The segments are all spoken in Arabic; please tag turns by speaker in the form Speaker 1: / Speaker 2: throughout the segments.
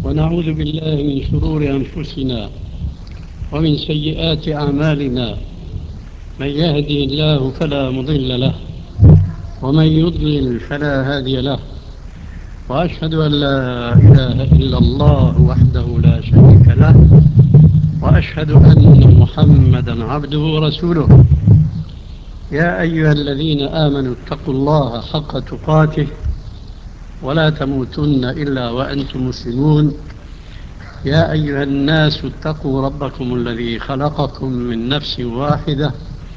Speaker 1: ونعوذ بالله من شرور أنفسنا ومن سيئات أعمالنا. من يهدي الله فلا مضل له ومن يضلل فلا هادي له، وأشهد أن لا إله إلا الله وحده لا شريك له، وأشهد أن محمدا عبده ورسوله. يا أيها الذين آمنوا اتقوا الله حق تقاته ولا تموتن إلا وأنتم مسلمون. يا أيها الناس اتقوا ربكم الذي خلقكم من نفس واحدة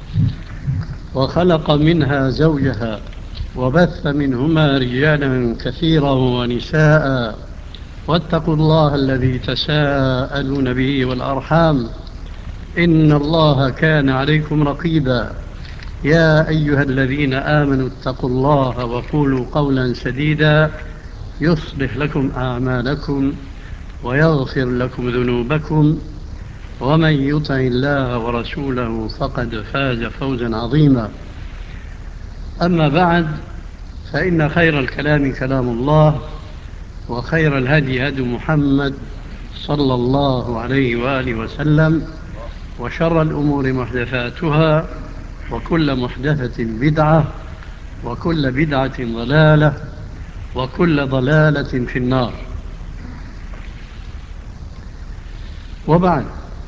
Speaker 1: وخلق منها زوجها وبث منهما رجالا كثيرا ونساء، واتقوا الله الذي تساءلون به والأرحام إن الله كان عليكم رقيبا. يا أيها الذين آمنوا اتقوا الله وقولوا قولا سديدا يصلح لكم أعمالكم ويغفر لكم ذنوبكم، ومن يطع الله ورسوله فقد فاز فوزا عظيما. أما بعد، فإن خير الكلام كلام الله، وخير الهدي هدي محمد صلى الله عليه وآله وسلم، وشر الأمور محدثاتها، وكل محدثة بدعة، وكل بدعة ضلالة، وكل ضلالة في النار. وبعد،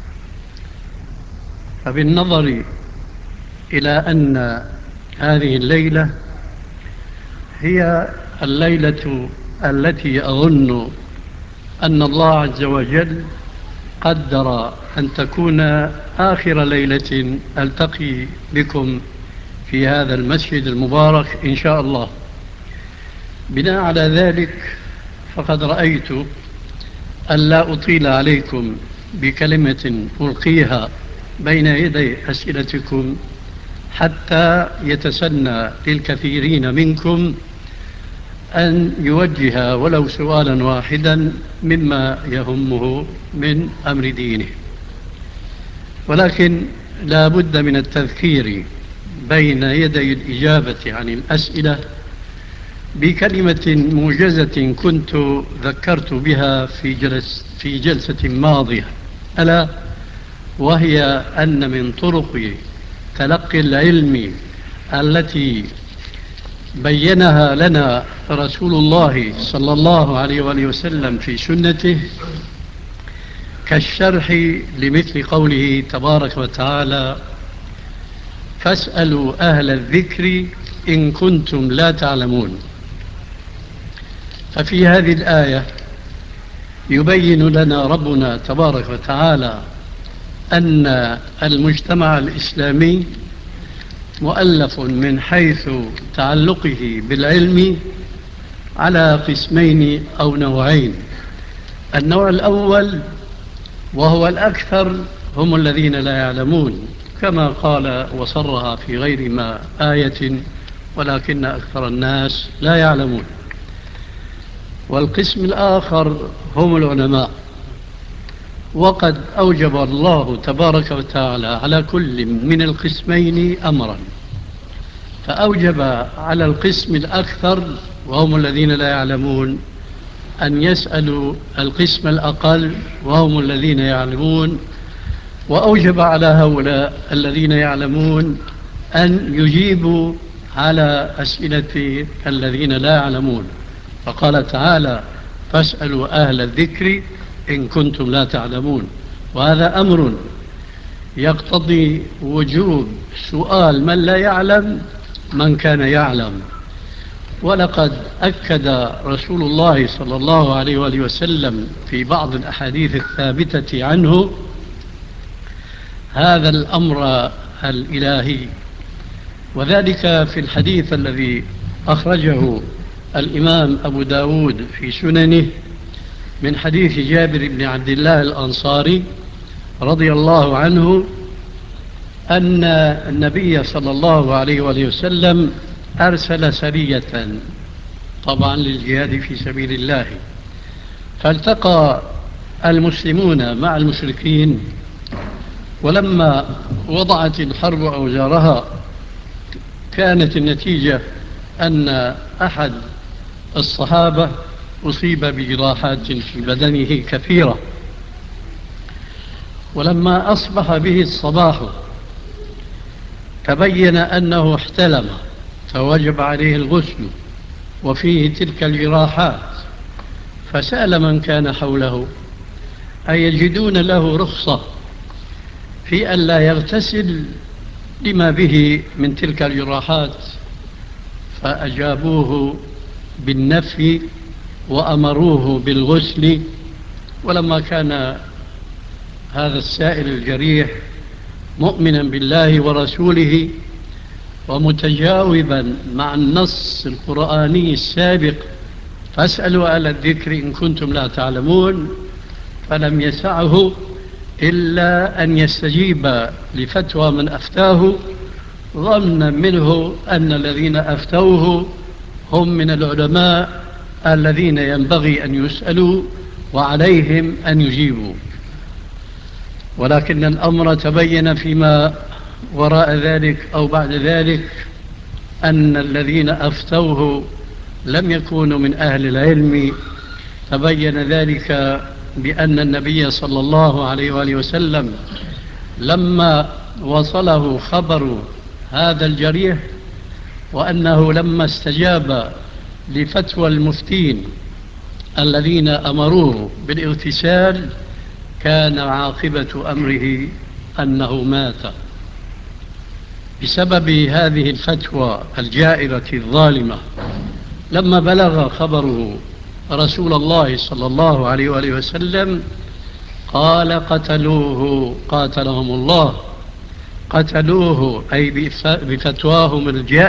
Speaker 1: فبالنظر إلى أن هذه الليلة هي الليلة التي أظن أن الله عز وجل قدر أن تكون آخر ليلة ألتقي بكم في هذا المسجد المبارك إن شاء الله، بناء على ذلك فقد رأيت ألا أطيل عليكم بكلمة ألقيها بين يدي أسئلتكم، حتى يتسنى للكثيرين منكم أن يوجه ولو سؤالا واحدا مما يهمه من أمر دينه. ولكن لا بد من التذكير بين يدي الإجابة عن الأسئلة بكلمة موجزة كنت ذكرت بها في جلسة ماضية، ألا وهي أن من طرق تلقي العلم التي بينها لنا رسول الله صلى الله عليه وآله وسلم في سنته كالشرح لمثل قوله تبارك وتعالى: فاسألوا أهل الذكر إن كنتم لا تعلمون. ففي هذه الآية يبين لنا ربنا تبارك وتعالى أن المجتمع الإسلامي مؤلف من حيث تعلقه بالعلم على قسمين أو نوعين. النوع الأول وهو الأكثر هم الذين لا يعلمون، كما قال وصرها في غير ما آية: ولكن أكثر الناس لا يعلمون. والقسم الآخر هم العلماء، وقد أوجب الله تبارك وتعالى على كل من القسمين أمرا، فأوجب على القسم الأكثر وهم الذين لا يعلمون أن يسألوا القسم الأقل وهم الذين يعلمون، وأوجب على هؤلاء الذين يعلمون أن يجيبوا على أسئلة الذين لا يعلمون، فقال تعالى: فاسألوا أهل الذكر إن كنتم لا تعلمون. وهذا أمر يقتضي وجوب سؤال من لا يعلم من كان يعلم. ولقد أكد رسول الله صلى الله عليه وآله وسلم في بعض الأحاديث الثابتة عنه هذا الأمر الإلهي، وذلك في الحديث الذي أخرجه الإمام أبو داود في سننه من حديث جابر بن عبد الله الأنصاري رضي الله عنه أن النبي صلى الله عليه وآله وسلم أرسل سرية طبعا للجهاد في سبيل الله، فالتقى المسلمون مع المشركين، ولما وضعت الحرب أوزارها كانت النتيجة أن أحد الصحابة أصيب بجراحات في بدنه كثيرة، ولما أصبح به الصباح تبين أنه احتلم فوجب عليه الغسل وفيه تلك الجراحات، فسأل من كان حوله أيجدون له رخصة في أن لا يغتسل لما به من تلك الجراحات؟ فأجابوه بالنفي وأمروه بالغسل. ولما كان هذا السائل الجريح مؤمنا بالله ورسوله ومتجاوبا مع النص القرآني السابق فاسألوا أهل الذكر إن كنتم لا تعلمون، فلم يسعه إلا أن يستجيب لفتوى من أفتاه ظنا منه أن الذين أفتوه هم من العلماء الذين ينبغي أن يسألوا وعليهم أن يجيبوا. ولكن الأمر تبين فيما وراء ذلك أو بعد ذلك أن الذين أفتوه لم يكونوا من أهل العلم. تبين ذلك بأن النبي صلى الله عليه وآله وسلم لما وصله خبر هذا الجريح وأنه لما استجاب لفتوى المفتين الذين أمروه بالاغتسال كان عاقبة أمره أنه مات بسبب هذه الفتوى الجائرة الظالمة. لما بلغ خبره رسول الله صلى الله عليه وآله وسلم قال قتلوه قاتلهم الله، قتلوه أي بفتواهم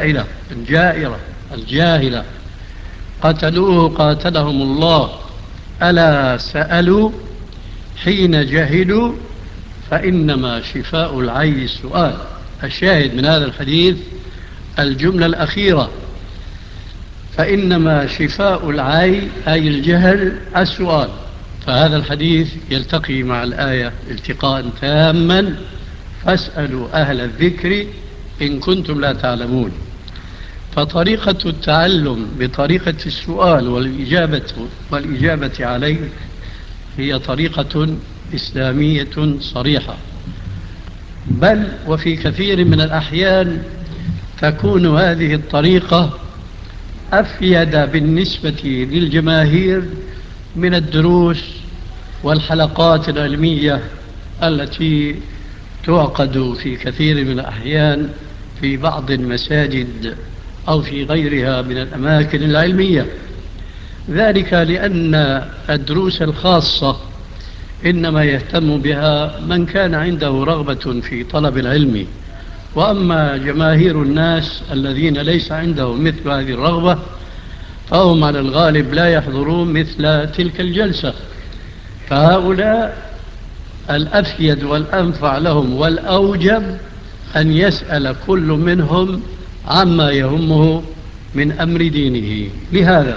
Speaker 1: الجاهلة قتلوه قاتلهم الله. ألا سألوا حين جهلوا فإنما شفاء العي السؤال. الشاهد من هذا الحديث الجملة الأخيرة، فإنما شفاء العي أي الجهل السؤال. فهذا الحديث يلتقي مع الآية التقاء تاما، فاسألوا أهل الذكر إن كنتم لا تعلمون. فطريقة التعلم بطريقة السؤال والإجابة عليه هي طريقة إسلامية صريحة، بل وفي كثير من الأحيان تكون هذه الطريقة أفيد بالنسبة للجماهير من الدروس والحلقات العلمية التي تعقد في كثير من الأحيان في بعض المساجد أو في غيرها من الأماكن العلمية. ذلك لأن الدروس الخاصة إنما يهتم بها من كان عنده رغبة في طلب العلم، وأما جماهير الناس الذين ليس عندهم مثل هذه الرغبة فهم على الغالب لا يحضرون مثل تلك الجلسة. فهؤلاء الأفيد والأنفع لهم والأوجب أن يسأل كل منهم عما يهمه من أمر دينه. لهذا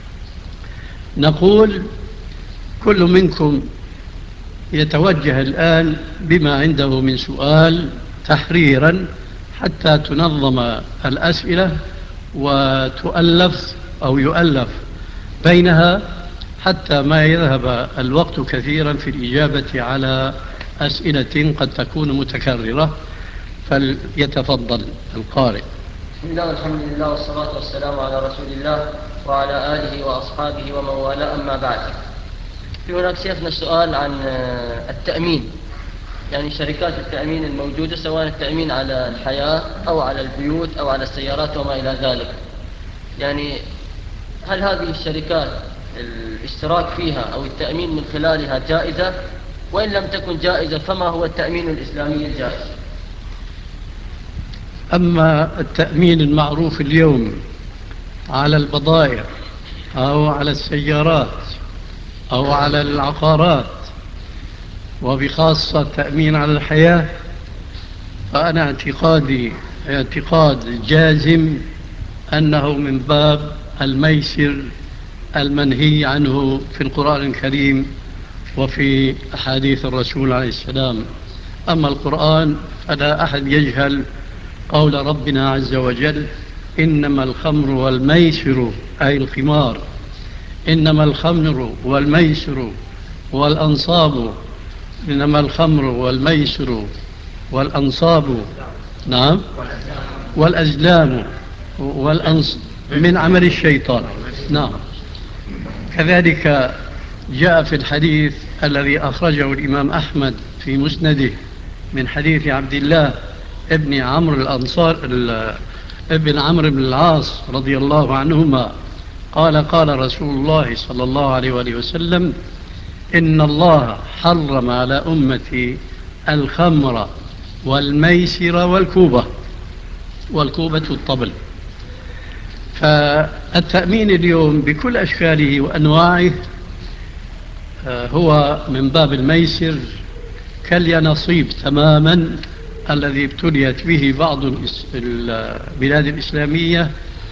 Speaker 1: نقول كل منكم يتوجه الآن بما عنده من سؤال تحريرا حتى تنظم الأسئلة وتؤلف أو يؤلف بينها حتى ما يذهب الوقت كثيرا في الإجابة على أسئلة قد تكون متكررة. فليتفضل القارئ.
Speaker 2: بسم الله والحمد لله والصلاة والسلام على رسول الله وعلى آله وأصحابه ومن والاه، أما بعد. في هناك شيخنا السؤال عن التأمين، يعني شركات التأمين الموجودة، سواء التأمين على الحياة أو على البيوت أو على السيارات وما إلى ذلك. يعني هل هذه الشركات الاشتراك فيها أو التأمين من خلالها جائزة؟ وإن لم تكن جائزة فما هو التأمين الإسلامي الجائز؟
Speaker 1: أما التأمين المعروف اليوم على البضائع أو على السيارات أو على العقارات، وبخاصة التأمين على الحياة، فأنا اعتقاد جازم أنه من باب الميسر المنهي عنه في القرآن الكريم وفي أحاديث الرسول عليه السلام. أما القرآن فلا أحد يجهل قول ربنا عز وجل: إنما الخمر والميسر أي الخمار إنما الخمر والميسر والأنصاب إنما الخمر والميسر والأنصاب نعم والأزلام من عمل الشيطان. نعم. كذلك جاء في الحديث الذي أخرجه الإمام أحمد في مسنده من حديث عبد الله ابن عمرو ابن عمرو بن العاص رضي الله عنهما قال رسول الله صلى الله عليه وآله وسلم: إن الله حرم على أمتي الخمر والميسر والكوبة الطبل. فالتأمين اليوم بكل أشكاله وأنواعه هو من باب الميسر كاليانصيب تماما الذي ابتليت به بعض البلاد الإسلامية،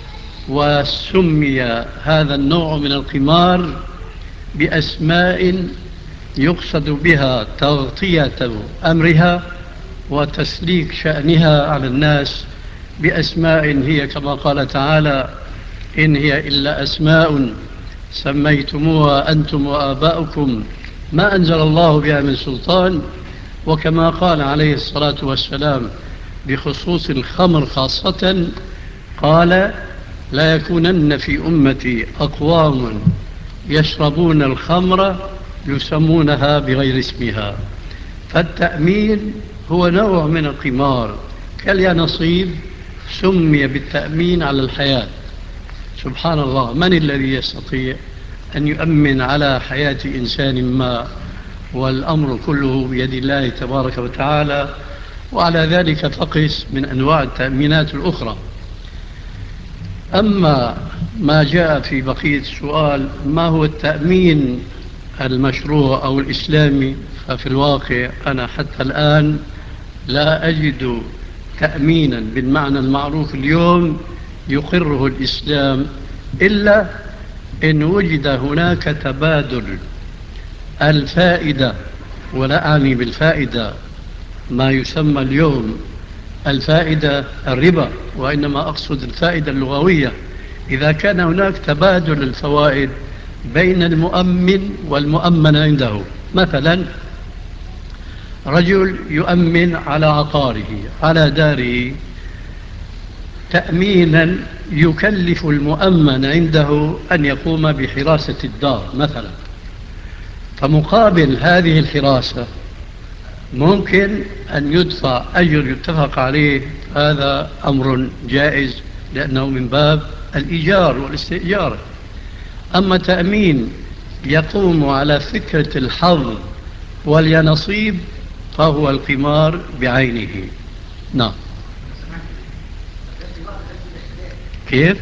Speaker 1: وسمي هذا النوع من القمار بأسماء يقصد بها تغطية أمرها وتسليك شأنها على الناس بأسماء هي كما قال تعالى: إن هي إلا أسماء سميتموها أنتم وآباؤكم ما أنزل الله بها من سلطان. وكما قال عليه الصلاة والسلام بخصوص الخمر خاصة قال: لا يكونن في أمتي أقوام يشربون الخمر يسمونها بغير اسمها. فالتأمين هو نوع من القمار كاليانصيب، سمي بالتأمين على الحياة. سبحان الله، من الذي يستطيع أن يؤمن على حياة إنسان ما؟ والأمر كله بيد الله تبارك وتعالى. وعلى ذلك فقس من أنواع التأمينات الأخرى. أما ما جاء في بقية السؤال ما هو التأمين المشروع أو الإسلامي، ففي الواقع أنا حتى الآن لا أجد تأمينا بالمعنى المعروف اليوم يقره الإسلام، إلا إن وجد هناك تبادل الفائدة. ولا أعني بالفائدة ما يسمى اليوم الفائدة الربا، وإنما أقصد الفائدة اللغوية. إذا كان هناك تبادل الفوائد بين المؤمن والمؤمن عنده، مثلا رجل يؤمن على عقاره على داره تأمينا يكلف المؤمن عنده أن يقوم بحراسة الدار مثلا، فمقابل هذه الحراسة ممكن أن يدفع أجر يتفق عليه. هذا أمر جائز لأنه من باب الإيجار والاستئجار. أما تأمين يقوم على فكرة الحظ واليانصيب فهو القمار بعينه. نعم. كيف؟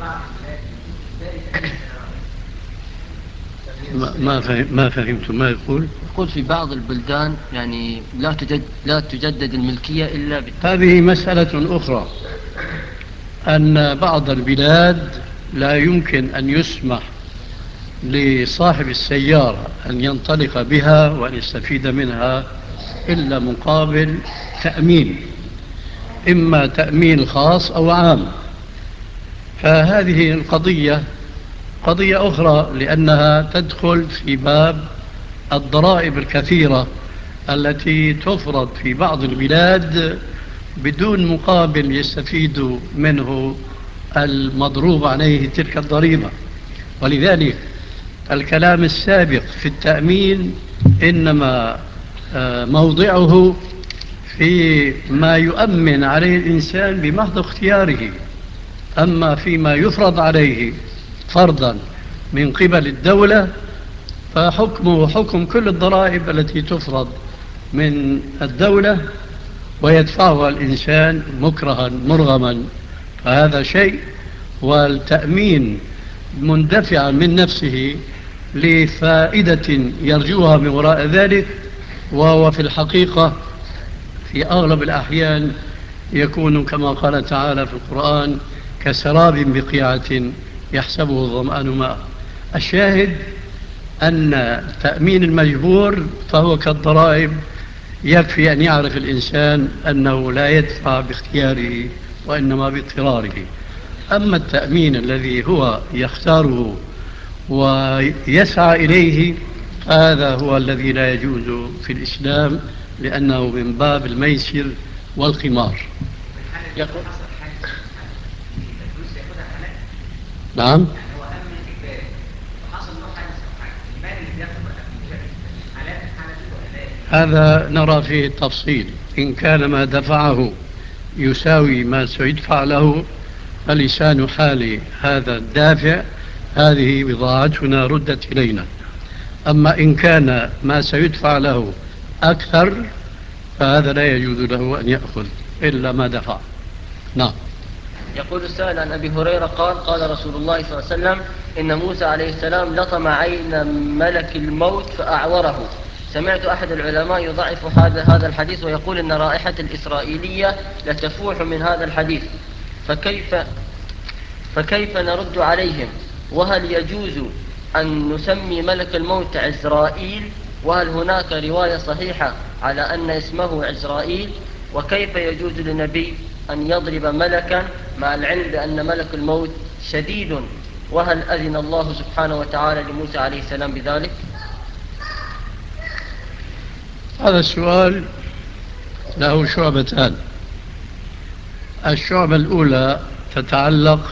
Speaker 1: ما فهمت ما يقول.
Speaker 2: يقول في بعض البلدان يعني لا تجدد الملكية إلا
Speaker 1: هذه مسألة أخرى، أن بعض البلاد لا يمكن أن يسمح لصاحب السيارة أن ينطلق بها وأن يستفيد منها إلا مقابل تأمين، إما تأمين خاص أو عام. فهذه القضية قضية أخرى، لأنها تدخل في باب الضرائب الكثيرة التي تفرض في بعض البلاد بدون مقابل يستفيد منه المضروب عليه تلك الضريبة. ولذلك الكلام السابق في التأمين إنما موضعه في ما يؤمن عليه الإنسان بمحض اختياره. أما فيما يفرض عليه فرضا من قبل الدولة فحكمه حكم كل الضرائب التي تفرض من الدولة ويدفعها الإنسان مكرها مرغما، فهذا شيء. والتأمين مندفعا من نفسه لفائدة يرجوها من وراء ذلك، وهو في الحقيقة في أغلب الأحيان يكون كما قال تعالى في القرآن: كسراب بقيعة يحسبه الظمآن ماء. الشاهد أن تأمين المجبور فهو كالضرائب، يكفي أن يعرف الإنسان أنه لا يدفع باختياره وإنما باضطراره. أما التأمين الذي هو يختاره ويسعى إليه، هذا هو الذي لا يجوز في الإسلام، لأنه من باب الميسر والقمار.
Speaker 2: يقول
Speaker 1: نعم. هذا نرى فيه التفصيل، إن كان ما دفعه يساوي ما سيدفع له فلسان حال هذا الدافع هذه بضاعتنا ردت إلينا. أما إن كان ما سيدفع له أكثر فهذا لا يجوز له أن يأخذ إلا ما دفع. نعم.
Speaker 2: يقول السائل عن أبي هريرة قال قال رسول الله صلى الله عليه وسلم إن موسى عليه السلام لطم عين ملك الموت فأعوره. سمعت أحد العلماء يضعف هذا الحديث ويقول إن رائحة الإسرائيلية لتفوح من هذا الحديث، فكيف نرد عليهم؟ وهل يجوز أن نسمي ملك الموت عزرائيل؟ وهل هناك رواية صحيحة على أن اسمه عزرائيل؟ وكيف يجوز للنبي أن يضرب ملكا مع العلم بأن ملك الموت شديد؟ وهل أذن الله سبحانه وتعالى لموسى عليه السلام بذلك؟
Speaker 1: هذا السؤال له شعبتان. الشعبة الأولى تتعلق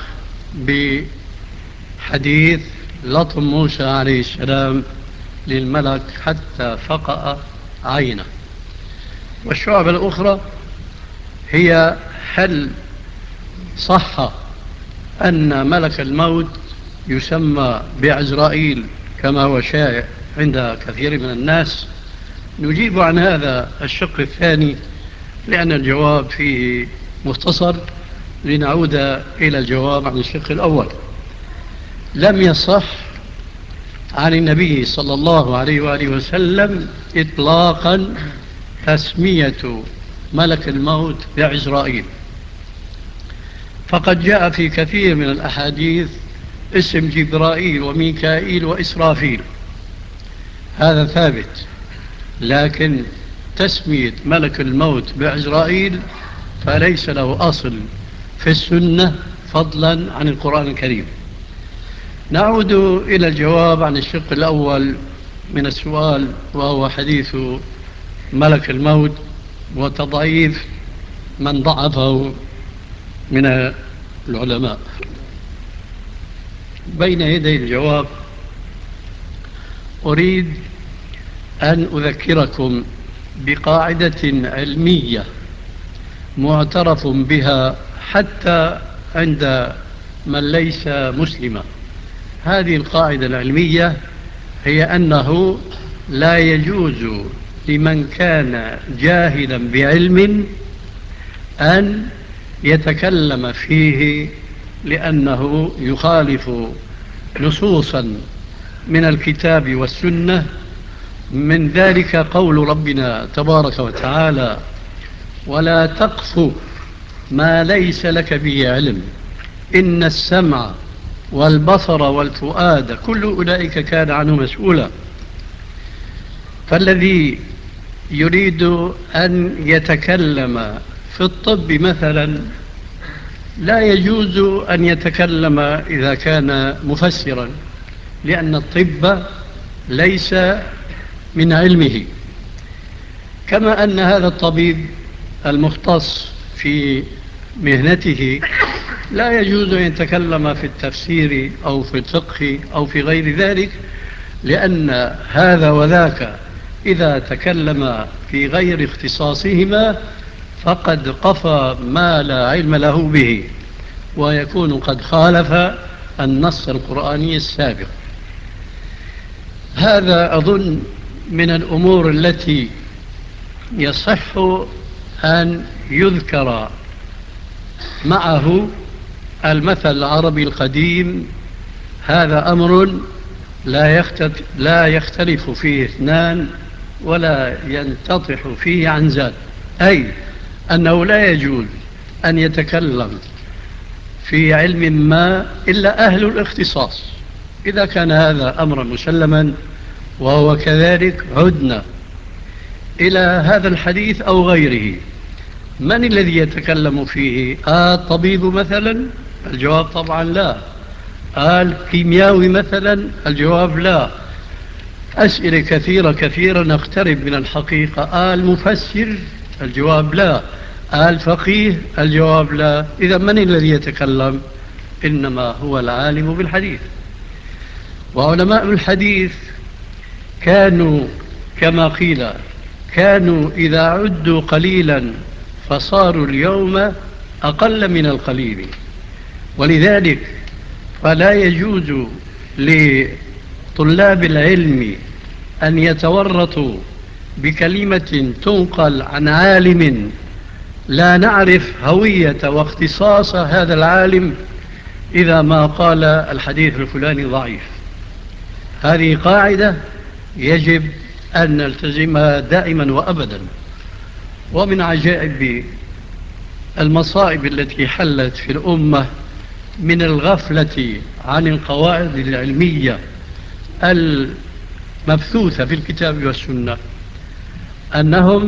Speaker 1: بحديث لطم موسى عليه السلام للملك حتى فقأ عينه. والشعبة الأخرى هي هل صح أن ملك الموت يسمى بعزرائيل كما هو شائع عند كثير من الناس؟ نجيب عن هذا الشق الثاني لأن الجواب فيه مختصر، لنعود إلى الجواب عن الشق الأول. لم يصح عن النبي صلى الله عليه وآله وسلم إطلاقا تسمية ملك الموت بعزرائيل، فقد جاء في كثير من الأحاديث اسم جبرائيل وميكائيل وإسرافيل، هذا ثابت. لكن تسمية ملك الموت بعزرائيل فليس له أصل في السنة فضلا عن القرآن الكريم. نعود إلى الجواب عن الشق الأول من السؤال، وهو حديث ملك الموت وتضعيف من ضعفه من العلماء. بين يدي الجواب أريد أن أذكركم بقاعدة علمية معترف بها حتى عند من ليس مسلما. هذه القاعدة العلمية هي أنه لا يجوز لمن كان جاهلا بعلم أن يتكلم فيه، لأنه يخالف نصوصا من الكتاب والسنة، من ذلك قول ربنا تبارك وتعالى: ولا تقف ما ليس لك به علم إن السمع والبصر والفؤاد كل أولئك كان عنه مسؤولا. فالذي يريد أن يتكلم في الطب مثلا لا يجوز أن يتكلم إذا كان مفسرا، لأن الطب ليس من علمه. كما أن هذا الطبيب المختص في مهنته لا يجوز أن يتكلم في التفسير أو في الفقه أو في غير ذلك، لأن هذا وذاك إذا تكلم في غير اختصاصهما فقد قفى ما لا علم له به، ويكون قد خالف النص القرآني السابق. هذا أظن من الأمور التي يصح أن يذكر معه المثل العربي القديم: هذا أمر لا يختلف فيه اثنان ولا ينتطح فيه عنزان، أي أنه لا يجوز أن يتكلم في علم ما إلا أهل الاختصاص. إذا كان هذا أمرا مسلما وهو كذلك، عدنا إلى هذا الحديث أو غيره، من الذي يتكلم فيه؟ الطبيب مثلا؟ الجواب طبعا لا. قال كيمياوي مثلا؟ الجواب لا. أسئلة كثيرة كثيرة نقترب من الحقيقة. قال مفسر؟ الجواب لا. قال فقيه؟ الجواب لا. إذا من الذي يتكلم؟ إنما هو العالم بالحديث. وعلماء الحديث كانوا كما قيل، كانوا إذا عدوا قليلا فصاروا اليوم أقل من القليل. ولذلك فلا يجوز لطلاب العلم أن يتورطوا بكلمة تنقل عن عالم لا نعرف هوية واختصاص هذا العالم إذا ما قال الحديث الفلاني ضعيف. هذه قاعدة يجب أن نلتزمها دائما وأبدا. ومن عجائب المصائب التي حلت في الأمة من الغفلة عن القواعد العلمية المبثوثة في الكتاب والسنة أنهم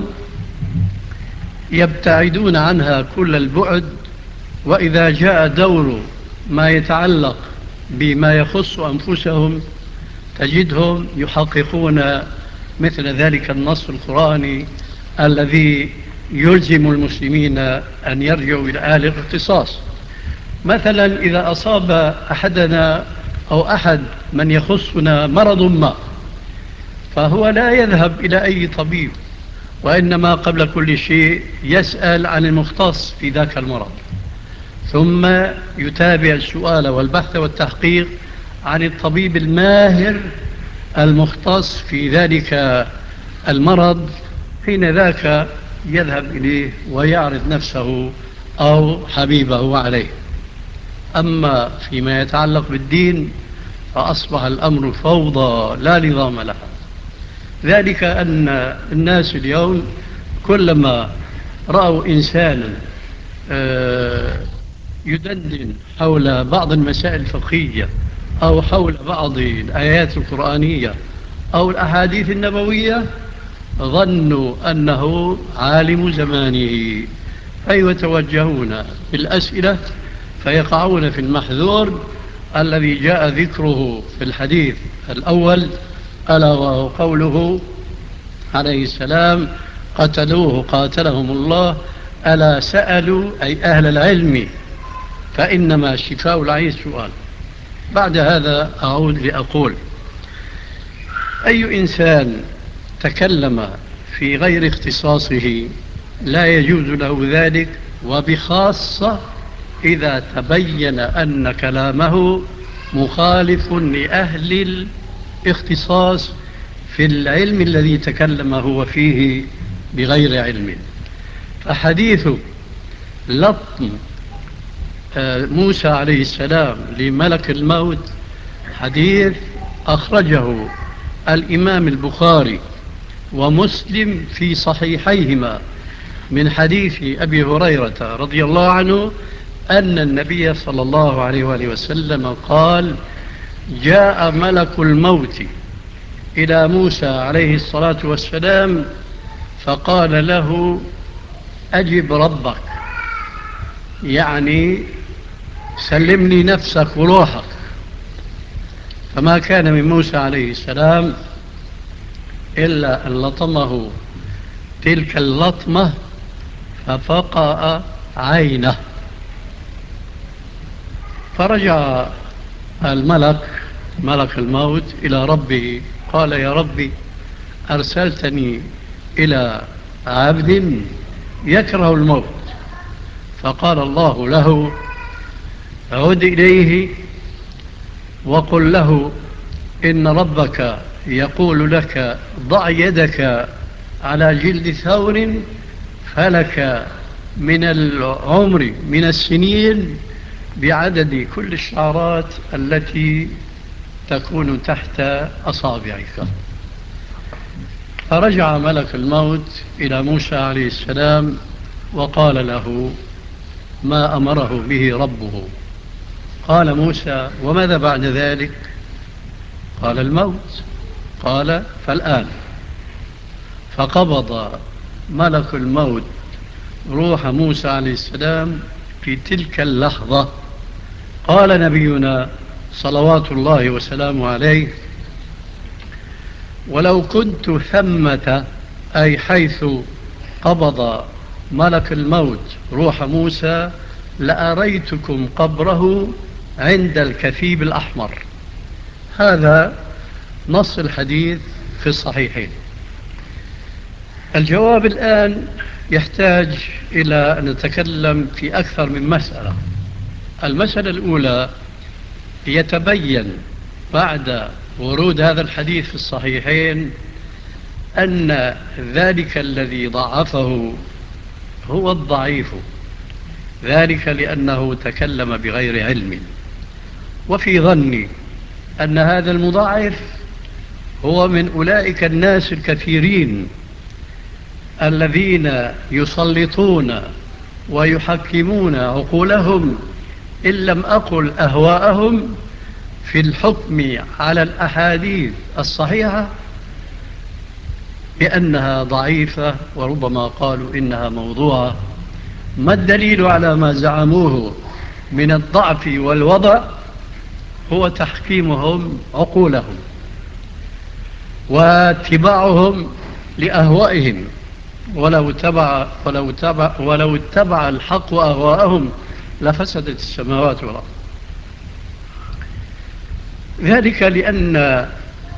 Speaker 1: يبتعدون عنها كل البعد، وإذا جاء دور ما يتعلق بما يخص أنفسهم تجدهم يحققون مثل ذلك النص القرآني الذي يلزم المسلمين أن يرجعوا إلى أهل الاختصاص. مثلا إذا أصاب أحدنا أو أحد من يخصنا مرض ما، فهو لا يذهب إلى أي طبيب، وإنما قبل كل شيء يسأل عن المختص في ذاك المرض، ثم يتابع السؤال والبحث والتحقيق عن الطبيب الماهر المختص في ذلك المرض. حين ذاك يذهب إليه ويعرض نفسه أو حبيبه عليه. أما فيما يتعلق بالدين فأصبح الأمر فوضى لا نظام لها. ذلك أن الناس اليوم كلما رأوا إنسانا يدندن حول بعض المسائل الفقهية أو حول بعض الآيات القرآنية أو الأحاديث النبوية ظنوا أنه عالم زمانه، فيتوجهون بالأسئلة فيقعون في المحذور الذي جاء ذكره في الحديث الأول، ألا وهو قوله عليه السلام قتلوه قاتلهم الله ألا سألوا أي أهل العلم فإنما شفاء العي السؤال. بعد هذا أعود لأقول أي إنسان تكلم في غير اختصاصه لا يجوز له ذلك، وبخاصة إذا تبين أن كلامه مخالف لأهل الاختصاص في العلم الذي تكلم هو فيه بغير علم. فحديث لطم موسى عليه السلام لملك الموت حديث أخرجه الإمام البخاري ومسلم في صحيحيهما من حديث أبي هريرة رضي الله عنه أن النبي صلى الله عليه وآله وسلم قال جاء ملك الموت إلى موسى عليه الصلاة والسلام فقال له أجب ربك، يعني سلمني نفسك وروحك. فما كان من موسى عليه السلام إلا أن لطمه تلك اللطمة ففقأ عينه. فرجع الملك ملك الموت إلى ربه قال يا ربي أرسلتني إلى عبد يكره الموت، فقال الله له عد إليه وقل له إن ربك يقول لك ضع يدك على جلد ثور فلك من العمر من السنين بعدد كل الشعرات التي تكون تحت أصابعك. فرجع ملك الموت إلى موسى عليه السلام وقال له ما أمره به ربه. قال موسى وماذا بعد ذلك؟ قال الموت. قال فالآن. فقبض ملك الموت روح موسى عليه السلام في تلك اللحظة. قال نبينا صلوات الله وسلامه عليه: ولو كنت ثمة، أي حيث قبض ملك الموت روح موسى، لأريتكم قبره عند الكثيب الأحمر. هذا نص الحديث في الصحيحين. الجواب الآن يحتاج إلى أن نتكلم في أكثر من مسألة. المسألة الأولى: يتبين بعد ورود هذا الحديث في الصحيحين أن ذلك الذي ضعفه هو الضعيف، ذلك لأنه تكلم بغير علم. وفي ظني أن هذا المضاعف هو من أولئك الناس الكثيرين الذين يسلطون ويحكمون عقولهم، إن لم أقل أهواءهم، في الحكم على الأحاديث الصحيحة بأنها ضعيفة، وربما قالوا إنها موضوعة. ما الدليل على ما زعموه من الضعف والوضع؟ هو تحكيمهم عقولهم واتباعهم لأهوائهم. ولو اتبع الحق أهواءهم لفسدت السماوات والأرض. ذلك لأن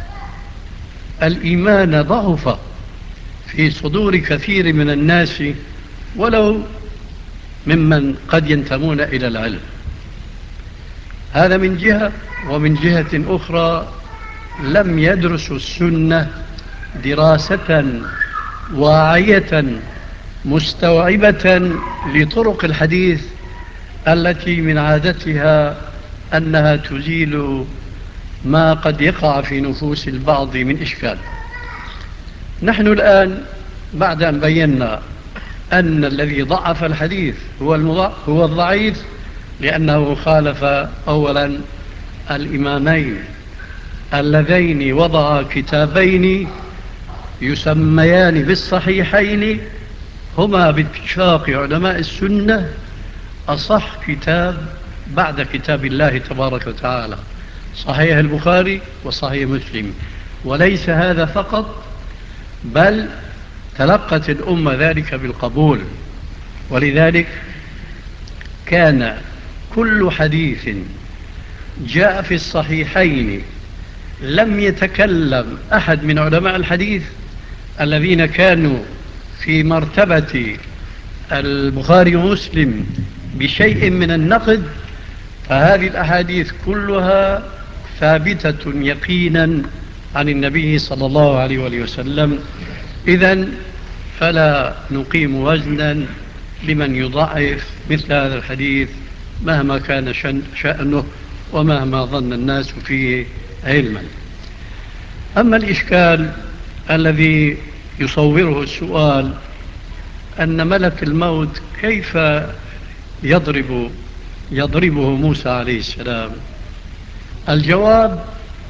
Speaker 1: الإيمان ضعف في صدور كثير من الناس، ولو ممن قد ينتمون إلى العلم. هذا من جهة. ومن جهة أخرى لم يدرسوا السنة دراسة واعية مستوعبة لطرق الحديث التي من عادتها أنها تزيل ما قد يقع في نفوس البعض من إشكال. نحن الآن بعد أن بينا أن الذي ضعف الحديث هو الضعيف، لأنه خالف أولا الإمامين اللذين وضعا كتابين يسميان بالصحيحين، هما باتفاق علماء السنة أصح كتاب بعد كتاب الله تبارك وتعالى، صحيح البخاري وصحيح مسلم. وليس هذا فقط، بل تلقت الأمة ذلك بالقبول. ولذلك كان كل حديث جاء في الصحيحين لم يتكلم أحد من علماء الحديث الذين كانوا في مرتبة البخاري ومسلم بشيء من النقد، فهذه الأحاديث كلها ثابتة يقينا عن النبي صلى الله عليه وآله وسلم. إذن فلا نقيم وزنا لمن يضعف مثل هذا الحديث مهما كان شأنه ومهما ظن الناس فيه علما. أما الإشكال الذي يصوره السؤال أن ملك الموت كيف يضربه موسى عليه السلام، الجواب،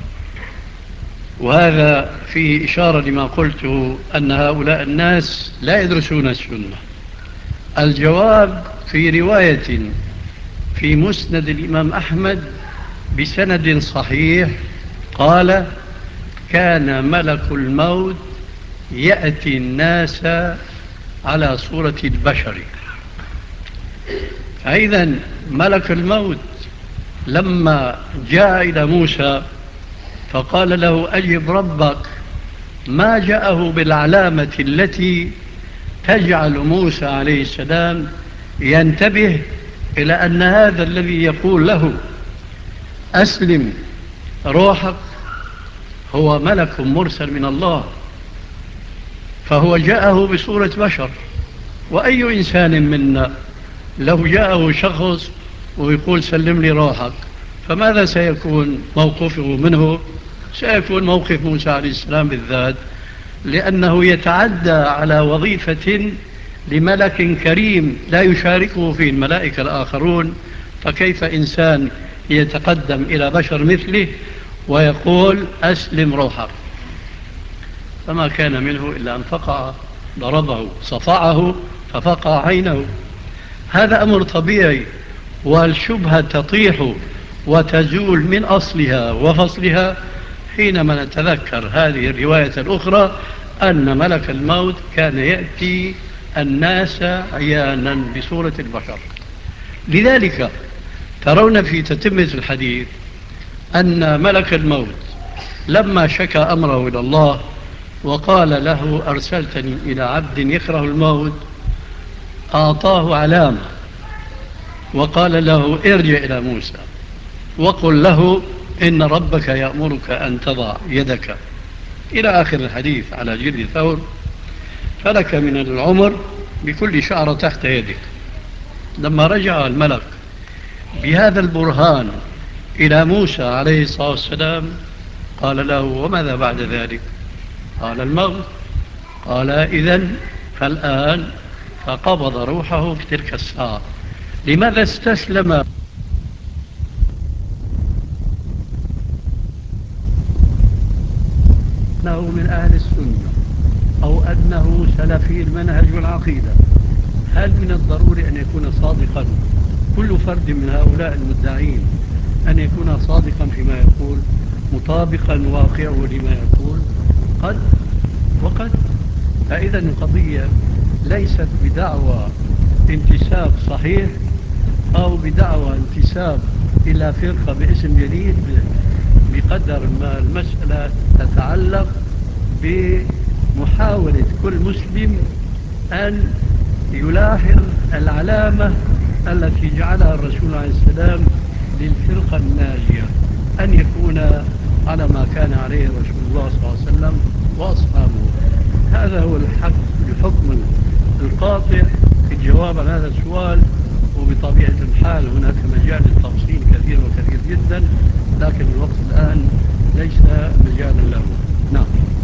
Speaker 1: وهذا فيه إشارة لما قلته أن هؤلاء الناس لا يدرسون السنة. الجواب في رواية في مسند الإمام أحمد بسند صحيح قال: كان ملك الموت يأتي الناس على صورة البشر. إذن ملك الموت لما جاء إلى موسى فقال له: أجب ربك، ما جاءه بالعلامة التي تجعل موسى عليه السلام ينتبه إلى أن هذا الذي يقول له أسلم روحك هو ملك مرسل من الله، فهو جاءه بصورة بشر. وأي إنسان منا لو جاءه شخص ويقول سلم لي روحك، فماذا سيكون موقفه منه؟ سيكون موقف موسى عليه السلام بالذات، لأنه يتعدى على وظيفة لملك كريم لا يشاركه فيه الملائكة الآخرون، فكيف إنسان يتقدم إلى بشر مثله ويقول أسلم روحك؟ فما كان منه إلا أن فقع، ضربه صفعه ففقع عينه. هذا أمر طبيعي، والشبهة تطيح وتزول من أصلها وفصلها حينما نتذكر هذه الرواية الأخرى أن ملك الموت كان يأتي الناس عيانا بصورة البشر. لذلك ترون في تتمة الحديث أن ملك الموت لما شكى أمره إلى الله وقال له أرسلتني إلى عبد يكره الموت، أعطاه علامة وقال له ارجع إلى موسى وقل له إن ربك يأمرك أن تضع يدك إلى آخر الحديث على جلد ثور، فلك من العمر بكل شعرة تحت يدك. لما رجع الملك بهذا البرهان إلى موسى عليه الصلاة والسلام قال له وماذا بعد ذلك؟ قال الموت. قال إذن فالآن فقبض روحه في تلك الساعة. لماذا استسلم أنه من أهل السنة أو أنه سلفي المنهج والعقيدة؟ هل من الضروري أن يكون صادقا كل فرد من هؤلاء المدعين أن يكون صادقا فيما يقول مطابقا واقعه لما يقول؟ قد وقد. فإذا القضية ليست بدعوى انتساب صحيح أو بدعوى انتساب إلى فرقة باسم جديد، بقدر ما المسألة تتعلق بمحاولة كل مسلم أن يلاحظ العلامة التي جعلها الرسول عليه السلام للفرقة الناجية، أن يكون على ما كان عليه رسول الله صلى الله عليه وسلم وأصحابه. هذا هو الحكم القاطع في الجواب عن هذا السؤال. وبطبيعة الحال هناك مجال للتفصيل كثير وكثير جدا، لكن الوقت الآن ليس مجالا له. نعم.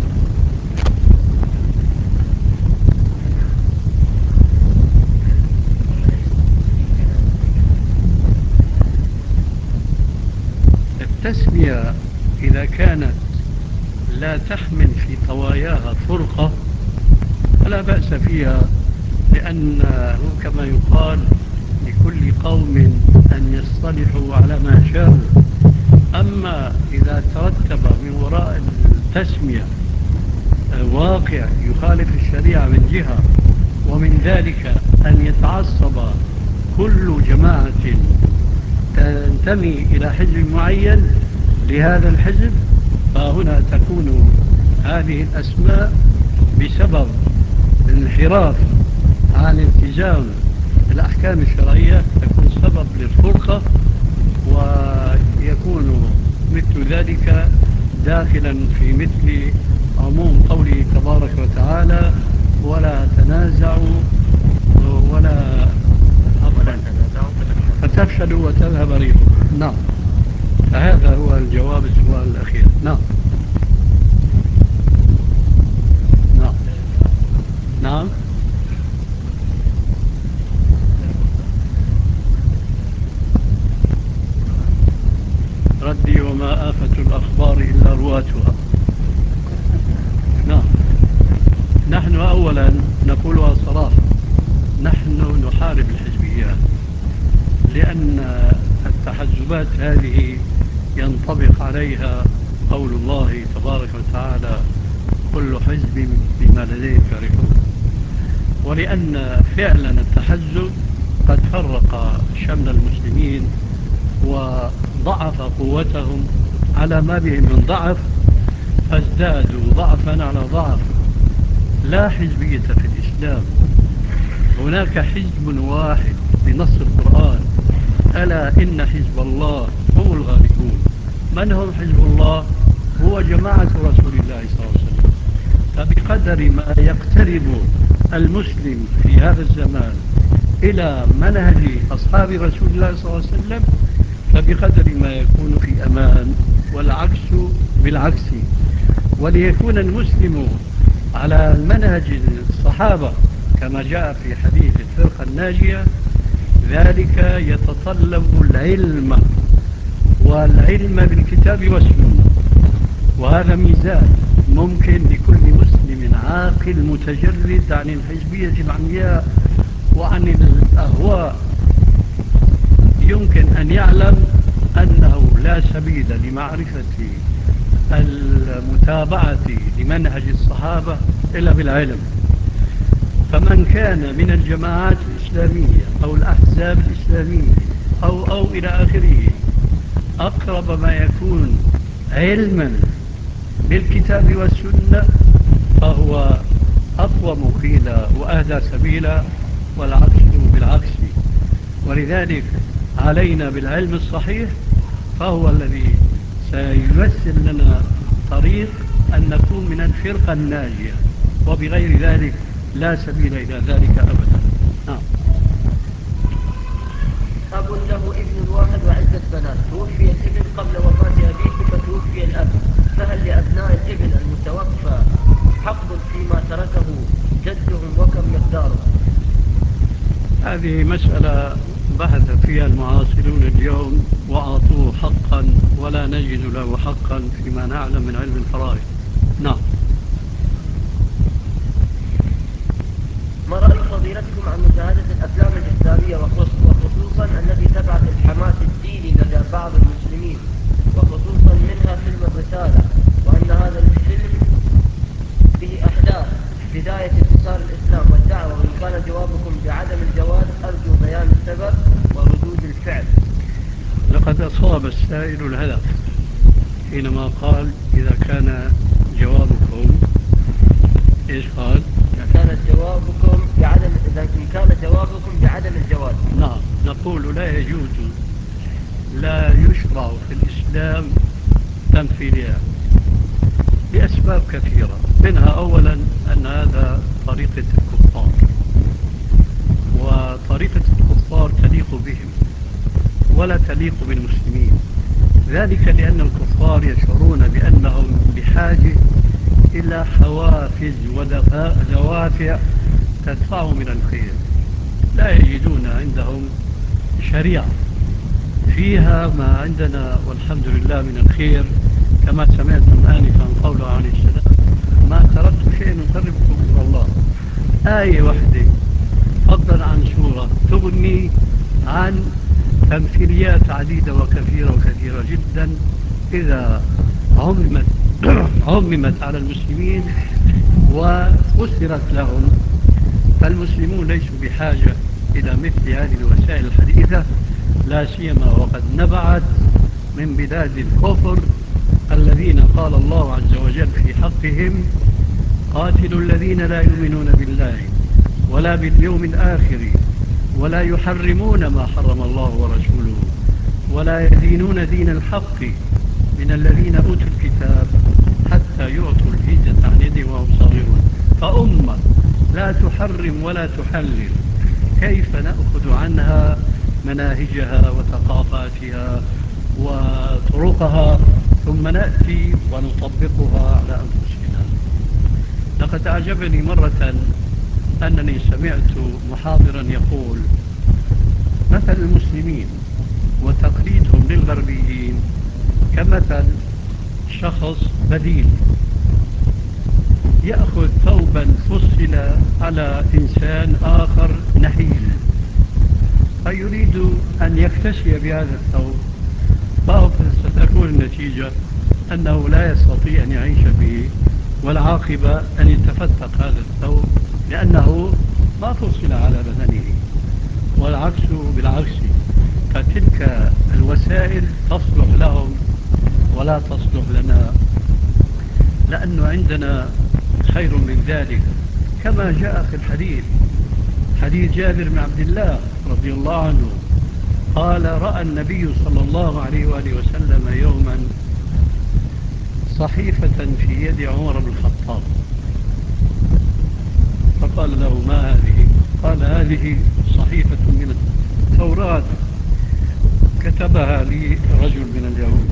Speaker 1: التسمية إذا كانت لا تحمل في طواياها فرقة فلا بأس فيها، لأنه كما يقال لكل قوم أن يصطلحوا على ما شاءوا. أما إذا ترتب من وراء التسمية واقع يخالف الشريعة من جهة، ومن ذلك أن يتعصب كل جماعة تنتمي إلى حزب معين لهذا الحزب، فهنا تكون هذه الأسماء بسبب الانحراف عن التزام الأحكام الشرعية تكون سبب للفرقة، ويكون مثل ذلك داخلا في مثل عموم قوله تبارك وتعالى ولا تنازعوا ولا فتفشلوا وتذهب ريحكم. نعم. فهذا هو الجواب السؤال الأخير. نعم. نعم. نعم. ردي وما آفة الأخبار إلا رواتها. نعم. نحن أولا نقولها صراحة، نحن نحارب الحزبيات، لأن التحزبات هذه ينطبق عليها قول الله تبارك وتعالى كل حزب بما لديهم فرحون، ولأن فعلا التحزب قد فرق شمل المسلمين وضعف قوتهم على ما بهم من ضعف، فازدادوا ضعفا على ضعف. لا حزبية في الإسلام، هناك حزب واحد بنص القرآن ألا إن حزب الله هم الغالبون. من هم حزب الله؟ هو جماعة رسول الله صلى الله عليه وسلم. فبقدر ما يقترب المسلم في هذا الزمان إلى منهج أصحاب رسول الله صلى الله عليه وسلم فبقدر ما يكون في أمان، والعكس بالعكس. وليكون المسلم على منهج الصحابة كما جاء في حديث الفرقة الناجية، ذلك يتطلب العلم، والعلم بالكتاب والسنة. وهذا ميزان ممكن لكل مسلم عاقل متجرد عن الحزبية العمياء وعن الأهواء، يمكن أن يعلم أنه لا سبيل لمعرفة المتابعة لمنهج الصحابة إلا بالعلم. فمن كان من الجماعات الإسلامية أو الأحزاب الإسلامية أو إلى آخره أقرب ما يكون علما بالكتاب والسنة فهو أقوم قيلا وأهدى سبيلا، والعكس بالعكس. ولذلك علينا بالعلم الصحيح، فهو الذي سيمثل لنا طريق أن نكون من الفرقة الناجية، وبغير ذلك لا سبيل إلى ذلك أبدا. نعم.
Speaker 2: أب له ابن واحد وعدة بنات، توفي الابن قبل وفاة أبيه ثم توفي الأب، فهل لأبناء الابن المتوفى حق فيما تركه جدهم وكم مقداره؟
Speaker 1: هذه مسألة بحث فيها المعاصرون اليوم وأعطوه حقا ولا نجد له حقا فيما نعلم من علم الفرائض. نعم.
Speaker 2: ما رأي فضيلتكم عن مشاهدة الأفلام الإسلامية وخصوصا التي تبعث الحماس الديني لدى بعض المسلمين، وخصوصا منها فيلم الرسالة، وأن هذا الفيلم به أحداث بداية انتصار الإسلام والدعوة، وإن كان جوابكم بعدم الجواز أرجو بيان السبب وردود الفعل.
Speaker 1: لقد أصاب السائل الهدف حينما قال إذا كان جوابكم إيش قال؟
Speaker 2: إن كان جوابكم بعدم الجواز.
Speaker 1: نعم، نقول لا يجوز، لا يشرع في الإسلام تمثيليات لأسباب كثيرة، منها أولا أن هذا طريقة الكفار، وطريقة الكفار تليق بهم ولا تليق بالمسلمين، ذلك لأن الكفار يشعرون بأنهم بحاجة إلى حوافز ودوافع تدفعهم إلى الخير، لا يجدون عندهم شريعة فيها ما عندنا والحمد لله من الخير، كما سمعتم آنفا قوله عليه السلام: ما تركت شيء يقربكم إلى الله. آية واحدة فضلا عن سورة تغني عن تمثيليات عديدة وكثيرة جدا إذا عممت على المسلمين وفسرت لهم. فالمسلمون ليسوا بحاجة إلى مثل هذه الوسائل الحديثة، لا سيما وقد نبعت من بلاد الكفر الذين قال الله عز وجل في حقهم: قاتلوا الذين لا يؤمنون بالله ولا باليوم الآخر ولا يحرمون ما حرم الله ورسوله ولا يدينون دين الحق من الذين أوتوا الكتاب حتى يعطوا الجزية عن يد وهم صاغرون. فأمة لا تحرم ولا تحلل، كيف نأخذ عنها مناهجها وثقافاتها وطرقها ثم نأتي ونطبقها على أنفسنا؟ لقد أعجبني مرة أنني سمعت محاضرا يقول: مثل المسلمين وتقليدهم للغربيين كمثل شخص بديل يأخذ ثوبا فصل على إنسان آخر نحيل، فيريد أن يكتسي بهذا الثوب، ستكون النتيجة أنه لا يستطيع أن يعيش به، والعاقبة أن يتفتق هذا الثوب لأنه ما فصل على بدنه. والعكس بالعكس، فتلك الوسائل تصلح لهم ولا تصلح لنا، لأنه عندنا خير من ذلك، كما جاء في الحديث، حديث جابر بن عبد الله رضي الله عنه قال: رأى النبي صلى الله عليه وآله وسلم يوما صحيفة في يد عمر بن الخطاب، فقال له: ما هذه؟ قال: هذه صحيفة من التوراة كتبها لي رجل من اليهود.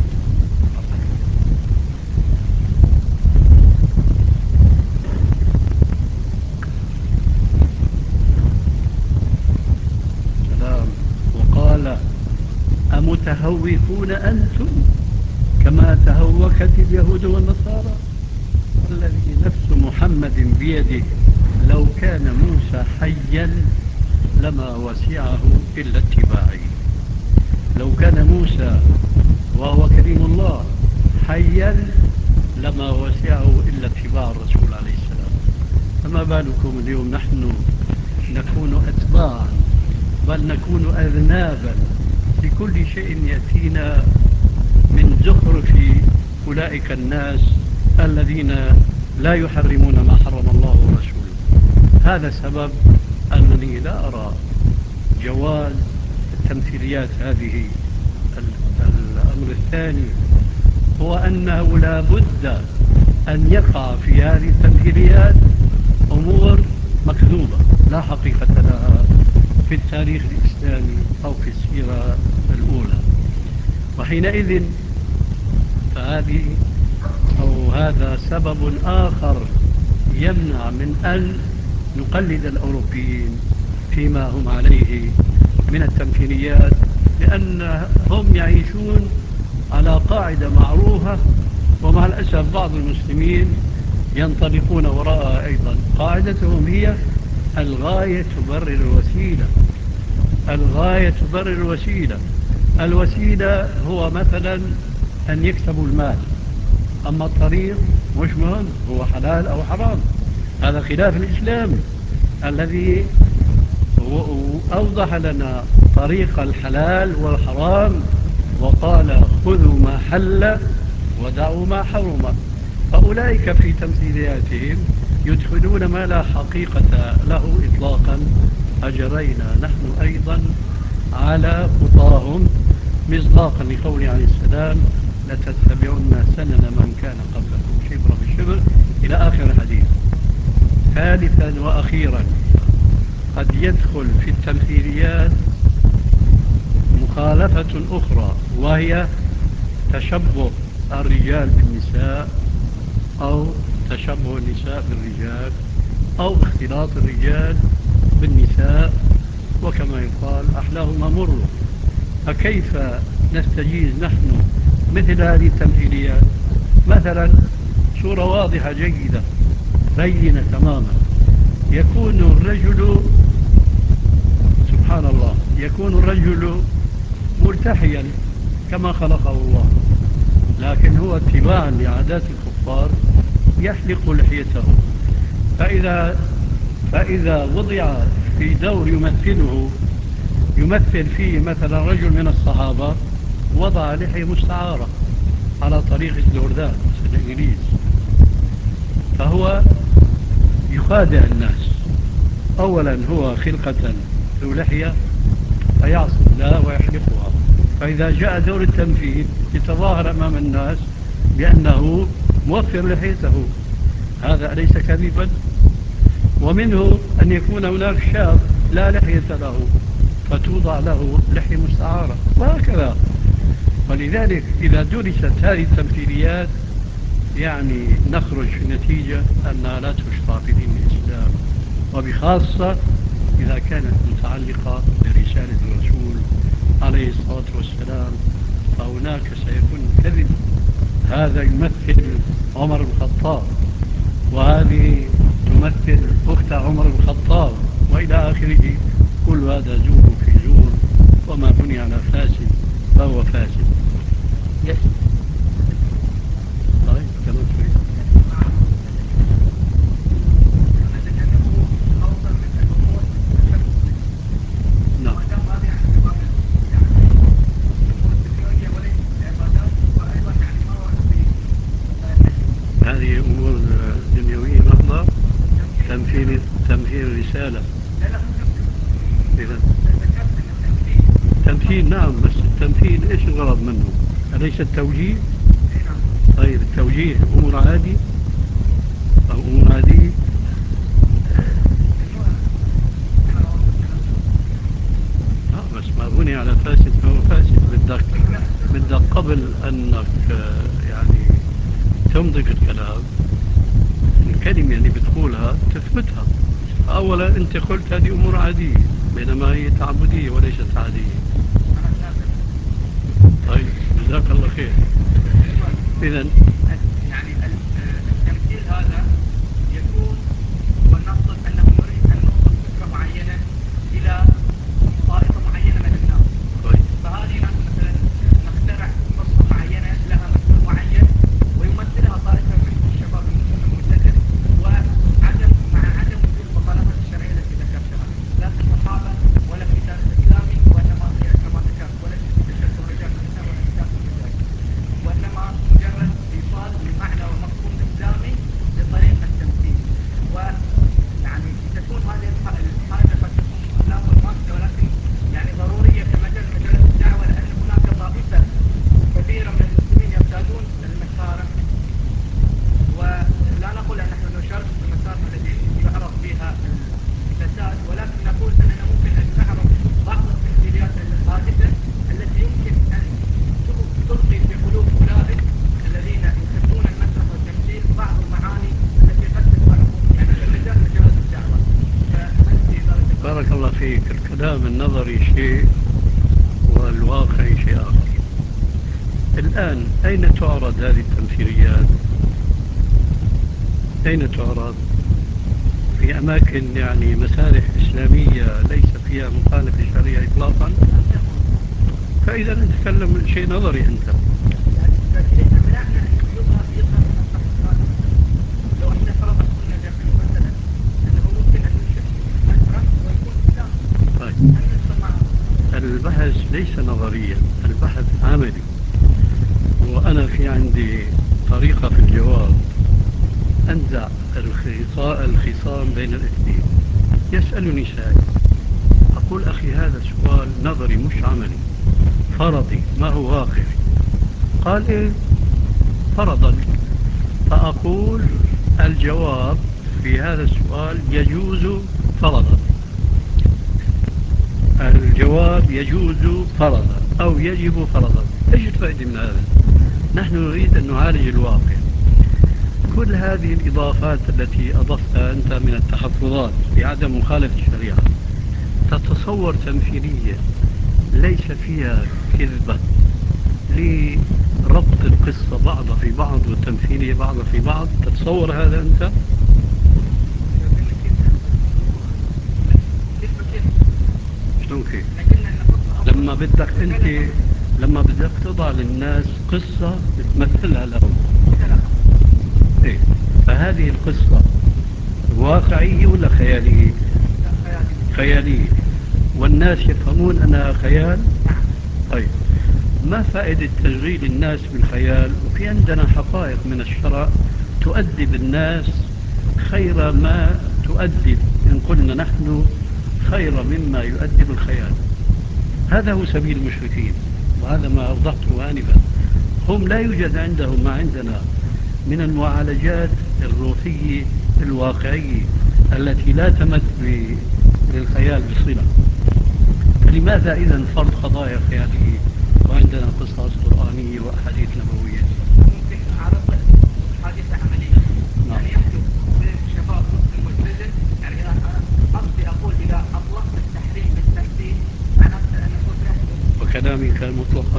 Speaker 1: سلام. وقال: أمتهوكون أنتم كما تهوكت اليهود والنصارى؟ الذي نفس محمد بيده لو كان موسى حيا لما وسعه إلا اتباعي. لو كان موسى وهو كريم الله حيا لما وسعه إلا اتباع الرسول عليه السلام. فما بالكم اليوم نحن نكون أتباعا بل نكون أذنابا لكل شيء يأتينا من زخرف أولئك الناس الذين لا يحرمون ما حرم الله ورسوله. هذا سبب أنني لا أرى جواز التمثيليات هذه. الأمر الثاني هو أنه لا بد أن يقع في هذه التمثيليات أمور مكذوبة لا حقيقة لها في التاريخ الإسلامي أو في السيرة الأولى، وحينئذ هذا سبب آخر يمنع من أن نقلد الأوروبيين فيما هم عليه من التمثيليات، لأنهم يعيشون على قاعدة معروفة، ومع الأسف بعض المسلمين ينطلقون وراءها أيضا. قاعدتهم هي الغاية تبرر الوسيلة. الغاية تبرر الوسيلة. الوسيلة هو مثلا أن يكسبوا المال، أما الطريق مش مهم هو حلال أو حرام. هذا خلاف الإسلام الذي أوضح لنا طريق الحلال والحرام وقال خذوا ما حل ودعوا ما حرم. فأولئك في تمثيلياتهم يدخلون ما لا حقيقة له إطلاقا. أجرينا نحن أيضا على خطاهم مصداقا لقوله عليه السلام لتتبعن سنن من كان قبلكم شبر بالشبر إلى آخر الحديث. ثالثا وأخيرا قد يدخل في التمثيليات مخالفة أخرى، وهي تشبه الرجال بالنساء أو تشبه النساء بالرجال أو اختلاط الرجال بالنساء، وكما يقال أحلاهما مر. فكيف نستجيز نحن مثل هذه التمثيليات؟ مثلا صورة واضحة جيدة بينة تماما، يكون الرجل سبحان الله يكون الرجل مرتحيا كما خلقه الله، لكن هو اتباعا لعادات الكفار يحلق لحيته. فإذا وضع في دور يمثل فيه مثلا رجل من الصحابة وضع لحية مستعارة على طريقة الجوردان الإنجليز، فهو يخادع الناس. أولا هو خلقة ذو لحية فيعصي الله ويحلقها، فإذا جاء دور التنفيذ يتظاهر أمام الناس بأنه موفر لحيته. هذا أليس كذبا؟ ومنه أن يكون هناك شاب لا لحية له فتوضع له لحية مستعارة، وهكذا. ولذلك إذا درست هذه التمثيليات يعني نخرج في النتيجة أنها لا تشرع في دين الإسلام، وبخاصة إذا كانت متعلقة برسالة الرسول عليه الصلاة والسلام، فهناك سيكون كذب. هذا يمثل عمر بن الخطاب، وهذه تمثل أخت عمر بن الخطاب، وإلى آخره. كل هذا زور في زور، وما بني على فاسد فهو فاسد. طيب كما تريد. نعم. هذه أمور دنيوية محضة. تمثيل رسالة. إذا تمثيل نعم، بس التمثيل إيش الغرض منه؟ أليس التوجيه؟ طيب التوجيه أمور عادي أو أمور عادية؟ بس ما بني على فاسد فهو فاسد. بدك قبل أنك يعني تمضي في الكلام الكلمة يعني بتقولها تثبتها. أولا أنت قلت هذه أمور عادية، بينما هي تعبدية وليست عادية. طيب جزاك الله خير. إذن
Speaker 3: يعني التمثيل هذا يكون ونقصد أنه نريد أن نوصل فكرة معينة إلى طائفة معينة من الناس. فهذه مثلا نخترع قصة
Speaker 1: فيك، الكلام النظري شيء والواقع شيء آخر. الآن أين تعرض هذه التمثيليات؟ أين تعرض؟ في أماكن يعني مسارح إسلامية ليس فيها مخالف للشريعة إطلاقا. فإذا نتكلم شيء نظري أنت.
Speaker 3: لو احنا فرضنا قلنا داخل مثلا انه ممكن ان ننشئ مسرح ويكون اسلام.
Speaker 1: طيب. البحث ليس نظريا، البحث عملي. وأنا في عندي طريقة في الجواب، أنزع الخصام بين الاثنين. يسألني سائل، أقول أخي هذا سؤال نظري مش عملي، فرضي ما هو واقعي. قال إيه؟ فرضا. فأقول الجواب في هذا السؤال يجوز فرضا. الجواب يجوز فرضا أو يجب فرضا. إيش الفائدة من هذا؟ نحن نريد أن نعالج الواقع. كل هذه الإضافات التي أضفتها أنت من التحفظات لعدم مخالفة الشريعة، تتصور تمثيلية ليس فيها كذبة لربط القصة بعضها في بعض والتمثيلية بعضها في بعض، تتصور هذا أنت؟ شلون كيف؟ لما بدك تضع للناس قصة بتمثلها لهم. إيه؟ فهذه القصة واقعية ولا خيالية؟ خيالية. والناس يفهمون أنها خيال؟ طيب، ما فائدة تشغيل الناس بالخيال وفي عندنا حقائق من الشرع تؤدب الناس خير ما تؤدب، إن قلنا نحن خير مما يؤدب الخيال. هذا هو سبيل المشركين، وهذا ما أوضحته آنفا. هم لا يوجد عندهم ما عندنا من المعالجات الروحية الواقعية التي لا تمت للخيال بصلة. فلماذا إذن فرض قضايا خيالية وعندنا قصص قرآنية وأحاديث نبوية؟
Speaker 3: ممكن أعرض لك حادثة عملية.
Speaker 1: نعم.
Speaker 3: يعني يحدث بين شباب مسلم ملتزم. يعني قصدي أقول إذا أطلقت التحريم بالتمثيل معناته أن الكفر يحدث.
Speaker 1: وكلامي كان مطلقا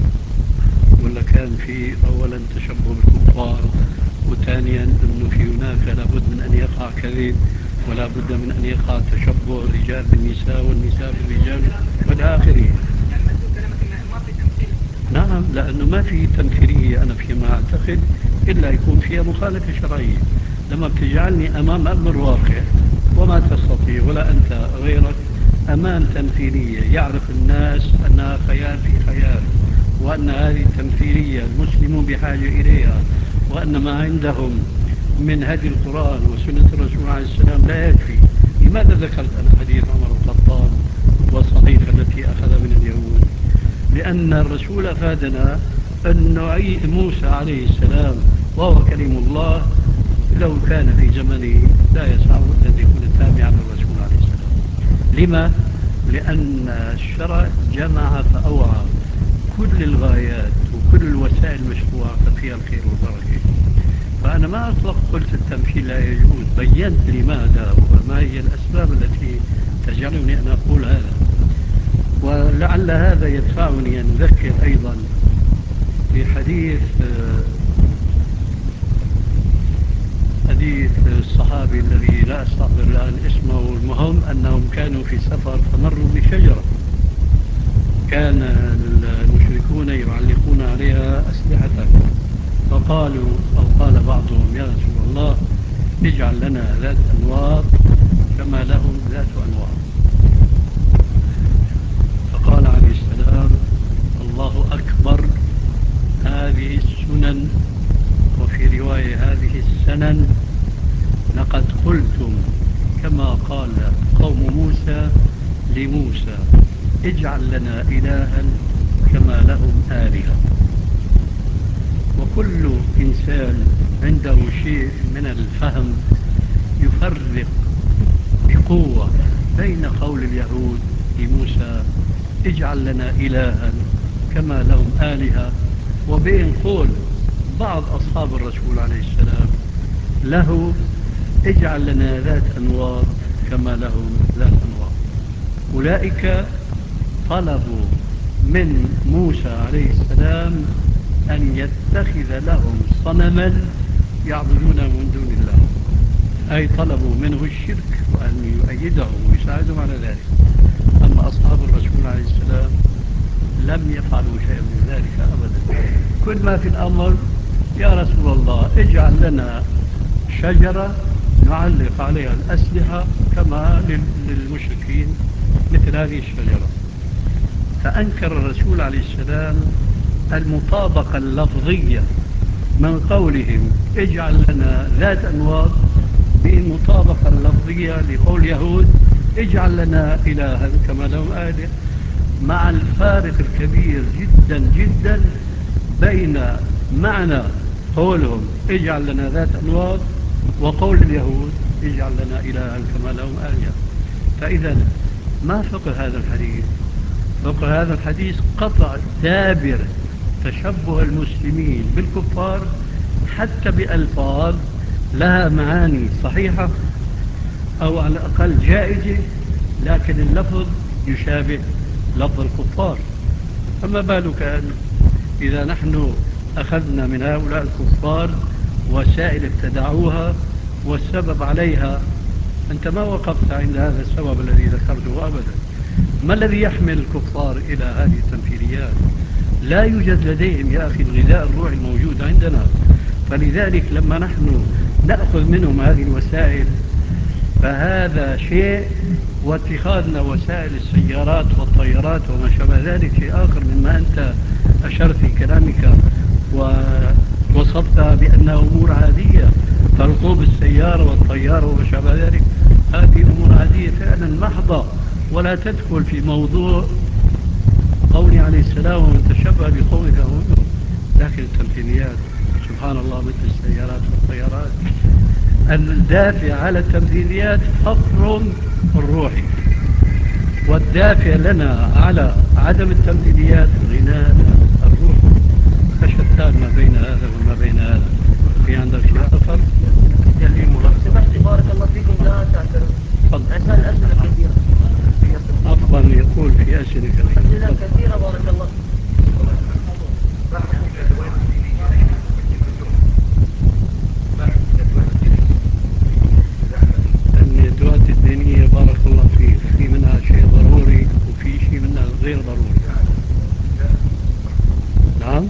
Speaker 1: ولا كان في أولا تشبه بالكفار، وثانيا أنه في هناك لابد من أن يقع كذب ولا بد من أن يقع تشبه الرجال بالنساء والنساء بالرجال والى آخره.
Speaker 3: يعني مدلول كلامك أنه ما في تمثيل.
Speaker 1: نعم، لأنه ما في تمثيلية أنا فيما أعتقد إلا يكون فيها مخالفة شرعية. لما بتجعلني أمام أمر واقع وما تستطيع ولا أنت غيرك أمام تمثيلية يعرف الناس أنها خيال في خيال، وأن هذه التمثيلية المسلمون بحاجة إليها، وأن ما عندهم من هدي القرآن وسنة الرسول عليه السلام لا يكفي. لماذا ذكرت أنا حديث عمر بن الخطاب والصحيفة التي أخذ من اليهود؟ لأن الرسول أفادنا أن موسى عليه السلام وهو كلم الله لو كان في زمنه لا يسعه أن يكون تابعا للرسول عليه السلام. لما؟ لأن الشرع جمع فأوعى كل الغايات وكل الوسائل المشروعة فيها الخير والبركة. فأنا ما أطلق قلت التمثيل لا يجوز، بينت لماذا وما هي الأسباب التي تجعلني أن أقول هذا. ولعل هذا يدفعني أن أذكر أيضا بحديث الصحابي الذي لا أستحضر الآن اسمه. المهم أنهم كانوا في سفر فمروا بشجرة كان المشركون يعلقون عليها أسلحة، فقالوا أو قال بعضهم يا رسول الله اجعل لنا ذات أنواط كما لهم ذات أنواط. فقال عليه السلام الله أكبر، هذه السنن وفي رواية هذه السنن، لقد قلتم كما قال قوم موسى لموسى اجعل لنا إلها كما لهم آلهة. وكل إنسان عنده شيء من الفهم يفرق بقوة بين قول اليهود لموسى اجعل لنا إلها كما لهم آلهة وبين قول بعض أصحاب الرسول عليه السلام له اجعل لنا ذات أنواط كما لهم ذات أنواط. أولئك طلبوا من موسى عليه السلام أن يتخذ لهم صنما يعبدونه من دون الله، أي طلبوا منه الشرك وأن يؤيدهم ويساعدهم على ذلك. أما أصحاب الرسول عليه السلام لم يفعلوا شيئا من ذلك أبدا. كل ما في الأمر يا رسول الله اجعل لنا شجرة نعلق عليها الأسلحة كما للمشركين مثل هذه الشجرة. فأنكر الرسول عليه السلام المطابقة اللفظية من قولهم اجعل لنا ذات أنواط بالمطابقة اللفظية لقول يهود اجعل لنا إلها كما لهم آلهة، مع الفارق الكبير جدا جدا بين معنى قولهم اجعل لنا ذات أنواط وقول اليهود اجعل لنا إلها كما لهم آلهة. فإذا ما فقه هذا الحديث؟ فقه هذا الحديث قطع دابر تشبه المسلمين بالكفار حتى بألفاظ لها معاني صحيحة أو على الأقل جائزة، لكن اللفظ يشابه لفظ الكفار. فما بالك إذا نحن أخذنا من هؤلاء الكفار وسائل ابتدعوها والسبب عليها؟ أنت ما وقفت عند هذا السبب الذي ذكرته أبدا. ما الذي يحمل الكفار إلى هذه التمثيليات؟ لا يوجد لديهم يا أخي الغذاء الروحي الموجود عندنا. فلذلك لما نحن نأخذ منهم هذه الوسائل فهذا شيء، واتخاذنا وسائل السيارات والطيارات وما شابه ذلك شيء آخر مما أنت أشرت في كلامك ووصفتها بأنها أمور عادية. فركوب السيارة والطيارة وما شابه ذلك هذه أمور عادية فعلا محضة، ولا تدخل في موضوع قوله عليه السلام ومن تشبه بقوله فهو منه. لكن التمثيليات سبحان الله مثل السيارات والطيارات، الدافع على التمثيليات فقر الروحي، والدافع لنا على عدم التمثيليات غناء الروح. فشتان ما بين هذا وما بين هذا. في عندك شيء آخر؟
Speaker 2: سمحت بارك الله فيكم لا تعترض. أسأل أسئلة كثيرة.
Speaker 1: أفضل يقول في أسئلة كثيرة.
Speaker 2: كثيرة بارك الله.
Speaker 1: الندوات الدينية بارك الله فيك في منها شيء ضروري وفي شيء منها غير ضروري. نعم.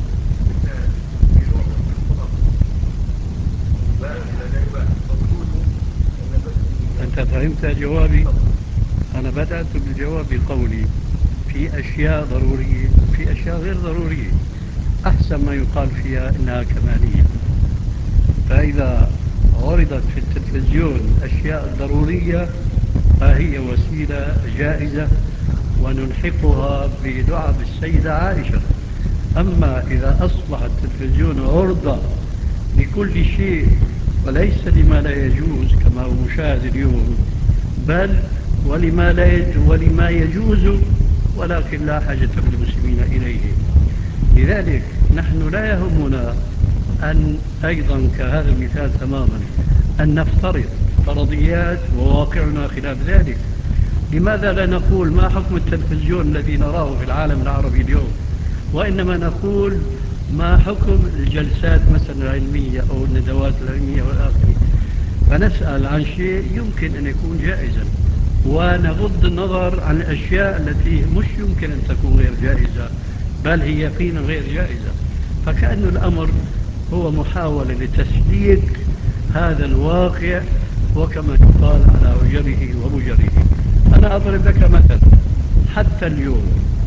Speaker 1: أنت فهمت جوابي؟ أنا بدأت بالجواب بقولي في أشياء ضرورية وفي أشياء غير ضرورية، أحسن ما يقال فيها إنها كمالية. فإذا عرضت في التلفزيون أشياء ضرورية فهي وسيلة جائزة ونلحقها بدعاء السيدة عائشة. أما إذا أصبح التلفزيون عرضة لكل شيء وليس لما لا يجوز كما هو مشاهد اليوم، بل ولما يجوز ولكن لا حاجة بالمسلمين إليه. لذلك نحن لا يهمنا أن أيضا كهذا المثال تماما أن نفترض فرضيات وواقعنا خلاف ذلك. لماذا لا نقول ما حكم التلفزيون الذي نراه في العالم العربي اليوم، وإنما نقول ما حكم الجلسات مثلا العلمية أو الندوات العلمية والآخرة، فنسأل عن شيء يمكن أن يكون جائزا ونغض النظر عن الأشياء التي مش يمكن أن تكون غير جائزة بل هي يقينا غير جائزة. فكأن الأمر هو محاولة لتسليك هذا الواقع وكما يقال على وجره ومجره. أنا أضرب لك مثلا حتى اليوم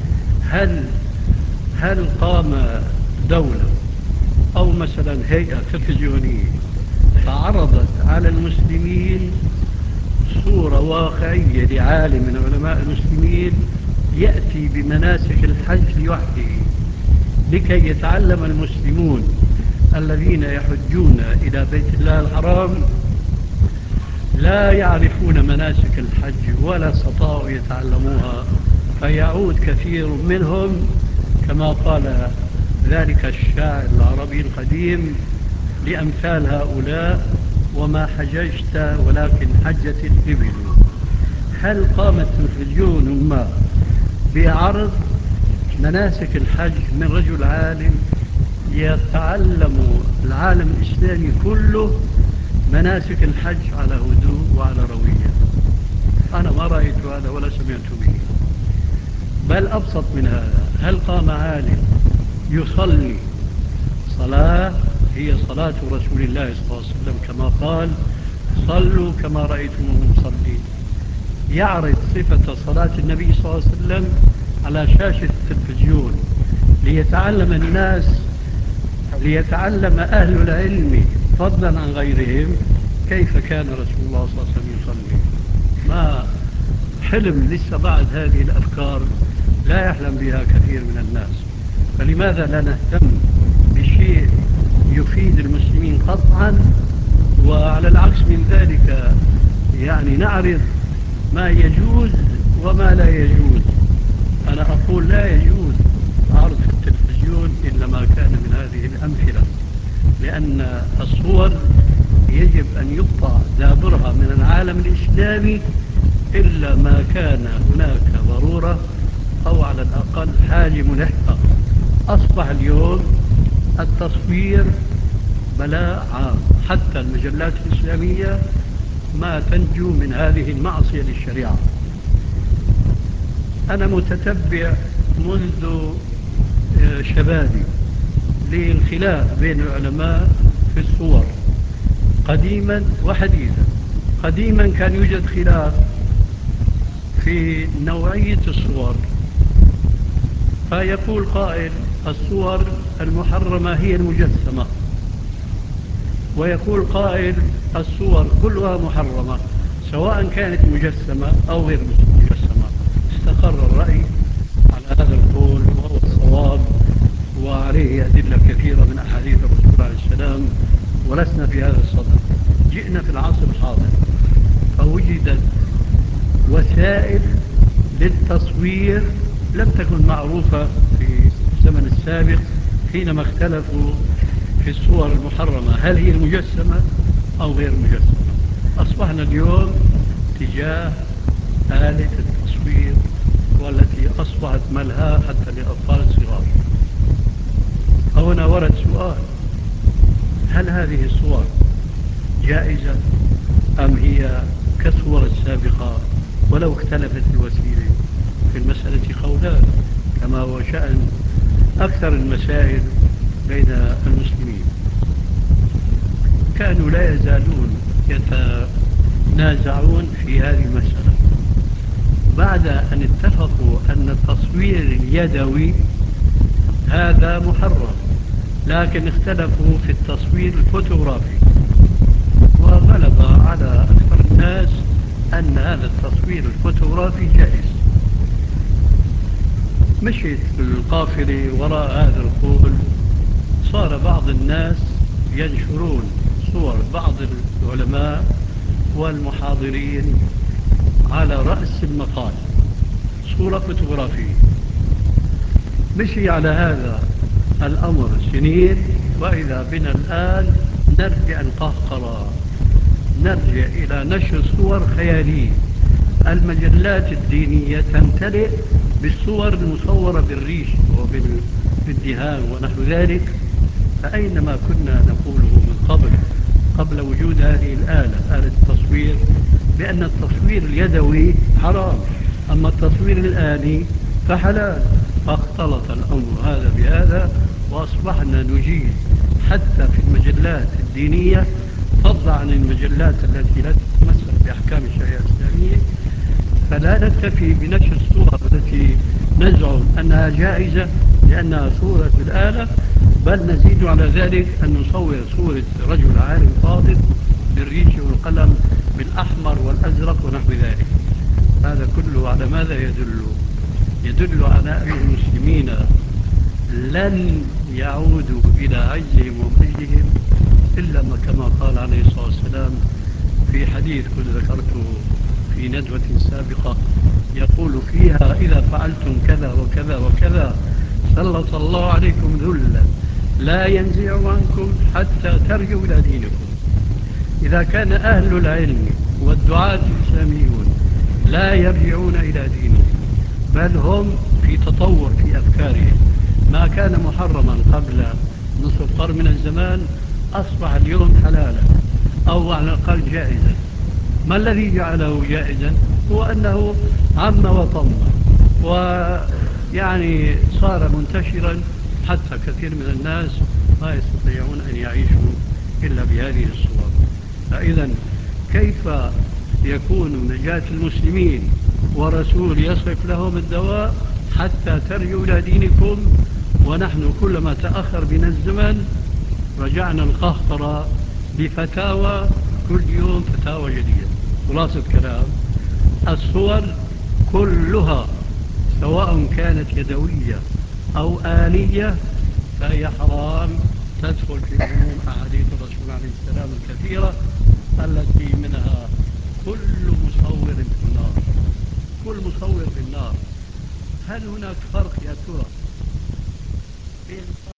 Speaker 1: هل قام دولة أو مثلا هيئة تلفزيونية فعرضت على المسلمين صورة واقعية لعالم من علماء المسلمين يأتي بمناسك الحج لوحده لكي يتعلم المسلمون الذين يحجون إلى بيت الله الحرام لا يعرفون مناسك الحج ولا استطاعوا يتعلموها، فيعود كثير منهم كما قال ذلك الشاعر العربي القديم لأمثال هؤلاء: وما حججت ولكن حجت الإبل. هل قام التلفزيون ما بعرض مناسك الحج من رجل عالم يتعلم العالم الإسلامي كله مناسك الحج على هدوء وعلى روية؟ أنا ما رأيت هذا ولا سمعت به. بل أبسط من هذا، هل قام عالم يصلي صلاة هي صلاة رسول الله صلى الله عليه وسلم كما قال صلوا كما رأيتموه يصلي، يعرض صفة صلاة النبي صلى الله عليه وسلم على شاشة التلفزيون ليتعلم أهل العلم فضلا عن غيرهم كيف كان رسول الله صلى الله عليه وسلم يصلي؟ ما حلم لسه بعد هذه الأفكار لا يحلم بها كثير من الناس. فلماذا لا نهتم بشيء يفيد المسلمين قطعا، وعلى العكس من ذلك يعني نعرض ما يجوز وما لا يجوز؟ أنا أقول لا يجوز عرض في التلفزيون إلا ما كان من هذه الأمثلة، لأن الصور يجب أن يقطع دابرها من العالم الإسلامي إلا ما كان هناك ضرورة أو على الأقل حاجة ملحة. أصبح اليوم التصوير بلاء عام، حتى المجلات الإسلامية ما تنجو من هذه المعصية للشريعة. أنا متتبع منذ شبابي للخلاف بين العلماء في الصور قديما وحديثا. قديما كان يوجد خلاف في نوعية الصور، فيقول قائل الصور المحرمة هي المجسمة، ويقول قائل الصور كلها محرمة سواء كانت مجسمة أو غير مجسمة. استقر الرأي على هذا القول وهو الصواب، وعليه أدلة كثيرة من أحاديث الرسول عليه السلام، ولسنا في هذا الصدد. جئنا في العصر الحاضر فوجدت وسائل للتصوير لم تكن معروفة في الزمن السابق حينما اختلفوا في الصور المحرمة هل هي مجسمة أو غير مجسمة. أصبحنا اليوم تجاه آلة التصوير، والتي أصبحت ملهاة حتى للأطفال الصغار. هنا ورد سؤال: هل هذه الصور جائزة أم هي كالصور السابقة ولو اختلفت الوسيلة؟ في المسألة قولان كما هو شأن أكثر المسائل بين المسلمين. كانوا لا يزالون يتنازعون في هذه المسألة بعد أن اتفقوا أن التصوير اليدوي هذا محرم، لكن اختلفوا في التصوير الفوتوغرافي، وغلب على أكثر الناس أن هذا التصوير الفوتوغرافي جائز. مشيت القافلة وراء هذا القول، صار بعض الناس ينشرون صور بعض العلماء والمحاضرين على رأس المقال صورة فوتوغرافية. مشي على هذا الأمر سنين، وإذا بنا الآن نرجع القهقرة، نرجع إلى نشر صور خيالية. المجلات الدينية تمتلئ بالصور المصورة بالريش وبالدهان ونحو ذلك. فأينما كنا نقوله من قبل وجود هذه آلة التصوير بأن التصوير اليدوي حرام، أما التصوير الآلي فحلال، فاختلط الأمر هذا بهذا، وأصبحنا نجيز حتى في المجلات الدينية، فضلا عن المجلات التي لا تتمثل بأحكام الشريعة الإسلامية. فلا نكتفي بنشر الصور التي نزعم أنها جائزة لأنها صورة الآلة، بل نزيد على ذلك أن نصور صورة رجل عالم فاضل بالريش والقلم بالأحمر والأزرق ونحو ذلك. هذا كله على ماذا يدل؟ يدل على أن المسلمين لن يعودوا إلى عجزهم ومجدهم إلا ما كما قال عليه الصلاة والسلام في حديث كنت ذكرته في ندوة سابقة، يقول فيها: إذا فعلتم كذا وكذا وكذا سلط الله عليكم ذلا لا ينزع عنكم حتى ترجعوا إلى دينكم. إذا كان أهل العلم والدعاة الإسلاميون لا يرجعون إلى دينهم، بل هم في تطور في أفكارهم. ما كان محرما قبل نصف قرن من الزمان أصبح اليوم حلالا أو على الأقل جائزا. ما الذي جعله جائزا؟ هو أنه عم وطم، ويعني صار منتشرا حتى كثير من الناس ما يستطيعون أن يعيشوا إلا بهذه الصور. فإذا كيف يكون نجاة المسلمين ورسول يصف لهم الدواء حتى ترجعوا إلى دينكم، ونحن كلما تأخر بنا الزمن رجعنا القهقرة بفتاوى، كل يوم فتاوى جديدة. خلاصة كلام، الصور كلها سواء كانت يدوية أو آلية فهي حرام، تدخل في عموم أحاديث الرسول عليه السلام الكثيرة التي منها كل مصور في النار. كل مصور في النار. هل هناك فرق يا ترى بين